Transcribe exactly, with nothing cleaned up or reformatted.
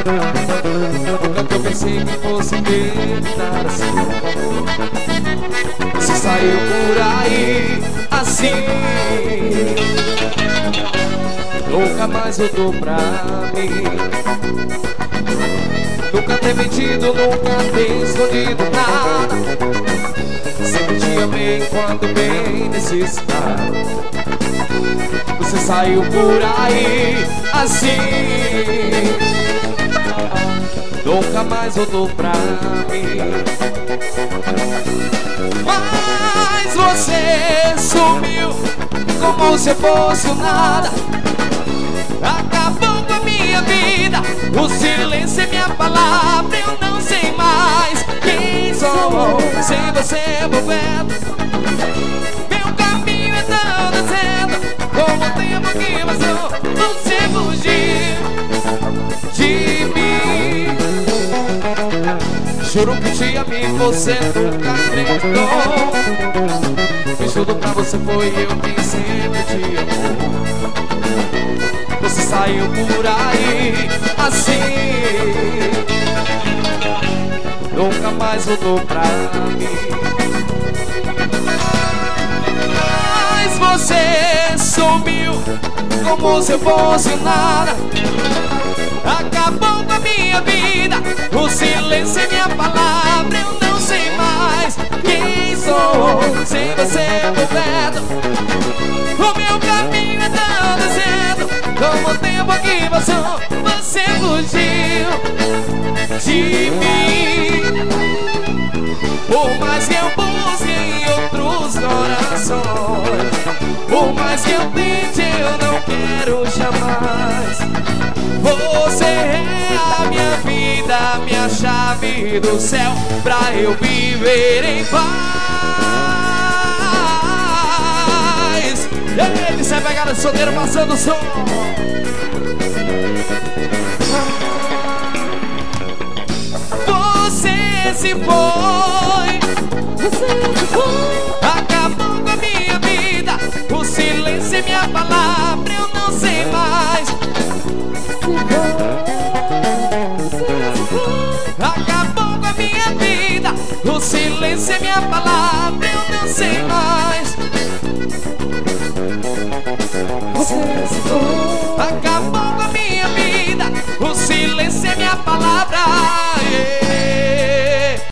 Nunca que eu pensei que fosse terminar assim. Você saiu por aí assim. Nunca mais voltou pra mim. Nunca ter mentido, nunca ter escondido nada. Sempre te amei quando bem necessitado. Você saiu por aí assim. Nunca mais voltou pra mim. Mas você sumiu como se fosse o nada. Acabou com a minha vida. O silêncio é minha palavra. Eu não sei mais quem sou sem você por perto. Meu caminho é tão deserto como o tempo que passou. Você fugiu de mim. Juro que te amei, você nunca acreditou. Fiz tudo pra você, foi eu quem sempre te amou. Você saiu por aí assim. Nunca mais voltou pra mim. Mas você sumiu como se fosse nada. Acabou com a minha vida. O silêncio é minha palavra. Eu não sei mais quem sou sem você por perto. O meu caminho é tão deserto como o tempo que passou. Você fugiu de mim. Por mais que eu busque em outros corações, por mais que eu tente, eu não quero jamais. Você é a minha vida, minha chave do céu, pra eu viver em paz. Ele se é pegada de solteiro passando o som. Você se foi, você se foi. Acabou com a minha vida. O silêncio é minha palavra. Eu não sei mais. Acabou com a minha vida. O silêncio é minha palavra. Eu não sei mais. Você se foi. Acabou com a minha vida. O silêncio é minha palavra.